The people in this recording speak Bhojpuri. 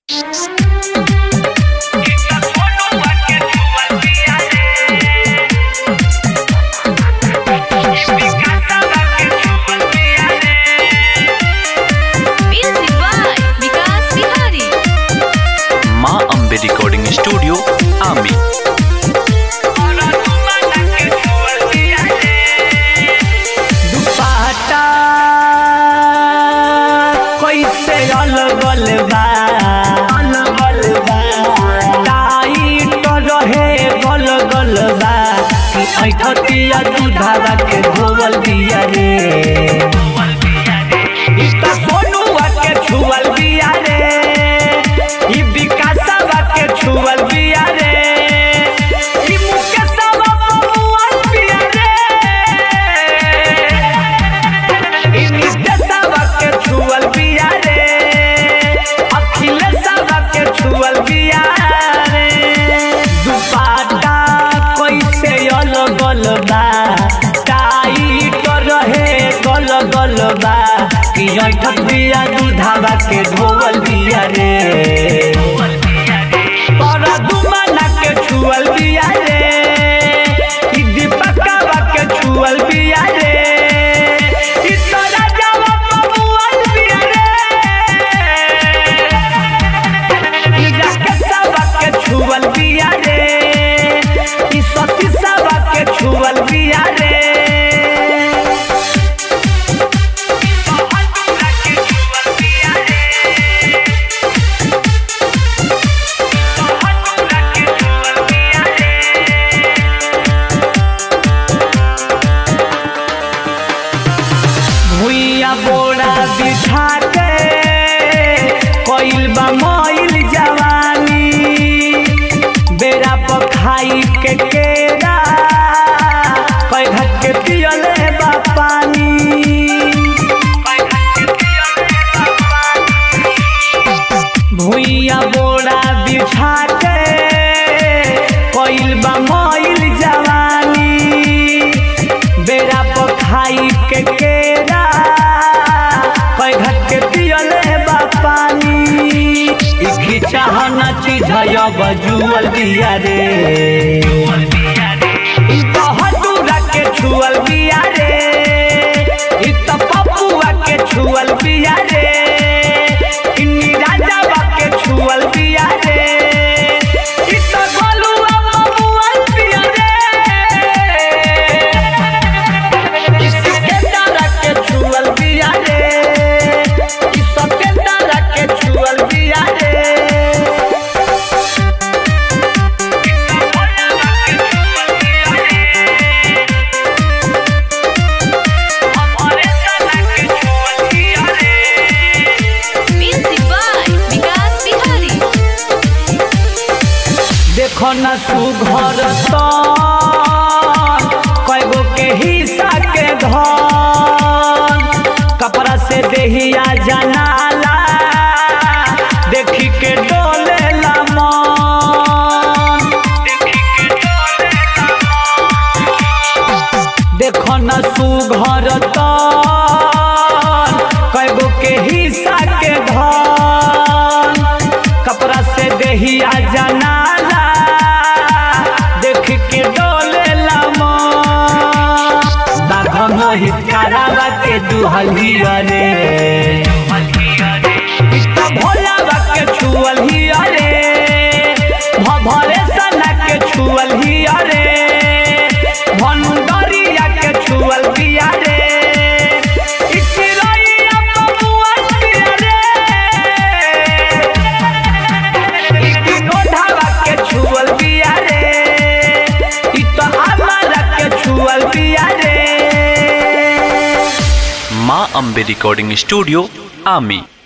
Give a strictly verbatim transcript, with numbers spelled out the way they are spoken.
रिकॉर्डिंग स्टूडियो आमी। दुपट्टा कैसे अलगल बा अलगल बा टाइट रहे गल गल बा कि ऐठतिया दूधावा के धोवल बिया रे ई त सोनुआ के छुअल बिया रे ई विकासवा के छुअल बिया रे ई मुकेशवा बबुआ बिया रे ई नितेशवा के छुअल बिया रे अखिलेशवा के छुअल बिया रे दुपट्टा कैसे अलगल बा टाइट रहे गल गल बा कि ऐठत बिया दूधावा के धोवल बिया रे पर दुमना के छुअल बिया रे ई दीपकवा के छुअल बिया रे ई तोरा जावा बबुआ बिया रे ई राकेशवा के छुअल बिया रे ई सतीशवा के छुअल बिया रे भुइया बोरा बिछा के कोइल बा मोइल जवानी बेरा पर खाई के केरा कई घट के पियले बा पानी भुइया बोरा बिछा के कोइल बा मोइल जवानी बेरा पर खाई के केरा कई घट के पियले बा पानी ई खिचाहना चीज बजुअल बिया रे ई बहदुरा के छुअल बिया रे ई त पपुआ के छुअल बिया रे ई निराजवा के छुअल बिया रे ई त गोलुआ बबुआ बिया रे ई सिकंदरा के छुअल बिया रे ई सतेंदरा के छुअल बिया रे देखो न सुघर कैगो के हिस्सा के धन कपड़ा से देहिया जनाला देखी के डोलेला मन देखो न सुघर कैगो के हिस्सा के धन कपड़ा से देहिया जनाला देख के डोलेला मन बाघ मोहित करावा के दुहलिया रे ई त भोलावा के छुअल हिया रे भभरे सना के छुअल हिया रे भंडरिया के छुअल बिया रे ई चिरैया बबुआ बिया रे ई विनोदवा के छुअल बिया रे ई त हमारा के छुअल बिया रे माँ अम्बे रिकॉर्डिंग स्टूडियो आमी।